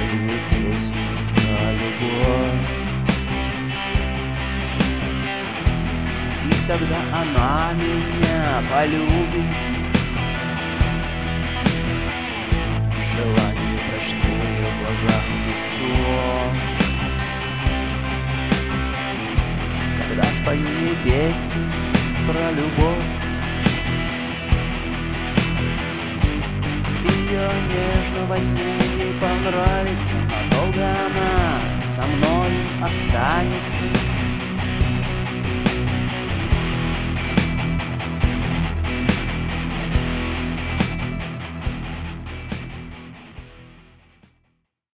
свою песню про любовь. И тогда она меня полюбит. Желание прочту в глазах без слов. Когда спою ей песню про любовь, ее нежно возьму, ей понравится, а долго она со мной останется.